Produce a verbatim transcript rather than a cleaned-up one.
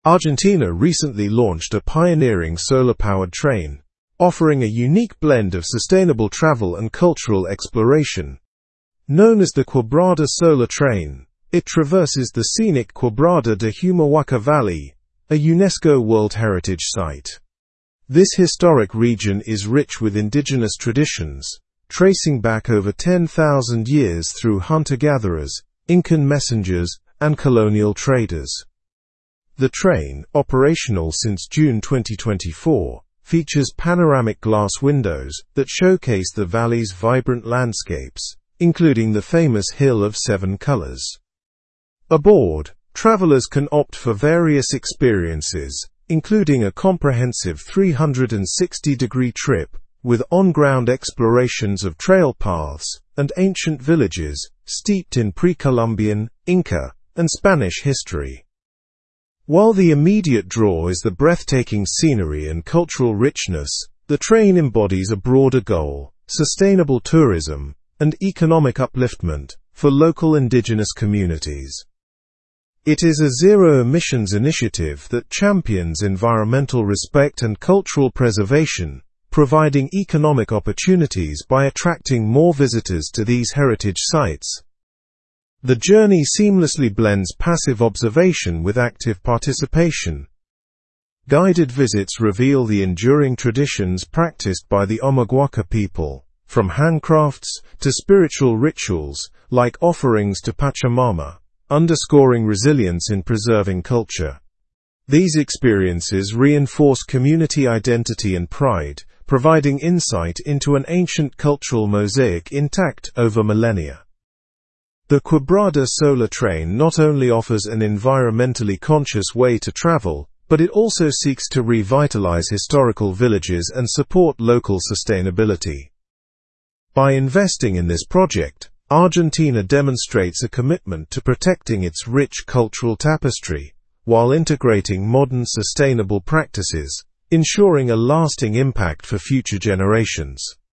Argentina recently launched a pioneering solar-powered train, offering a unique blend of sustainable travel and cultural exploration. Known as the Quebrada Solar Train, it traverses the scenic Quebrada de Humahuaca Valley, a UNESCO World Heritage Site. This historic region is rich with indigenous traditions, tracing back over ten thousand years through hunter-gatherers, Incan messengers, and colonial traders. The train, operational since June twenty twenty-four, features panoramic glass windows that showcase the valley's vibrant landscapes, including the famous Hill of Seven Colors. Aboard, travelers can opt for various experiences, including a comprehensive three hundred sixty degree trip, with on-ground explorations of trail paths and ancient villages steeped in pre-Columbian, Inca, and Spanish history. While the immediate draw is the breathtaking scenery and cultural richness, the train embodies a broader goal: sustainable tourism and economic upliftment for local indigenous communities. It is a zero-emissions initiative that champions environmental respect and cultural preservation, providing economic opportunities by attracting more visitors to these heritage sites. The journey seamlessly blends passive observation with active participation. Guided visits reveal the enduring traditions practiced by the Omaguaca people, from handcrafts to spiritual rituals, like offerings to Pachamama, underscoring resilience in preserving culture. These experiences reinforce community identity and pride, providing insight into an ancient cultural mosaic intact over millennia. The Quebrada Solar Train not only offers an environmentally conscious way to travel, but it also seeks to revitalize historical villages and support local sustainability. By investing in this project, Argentina demonstrates a commitment to protecting its rich cultural tapestry, while integrating modern sustainable practices, ensuring a lasting impact for future generations.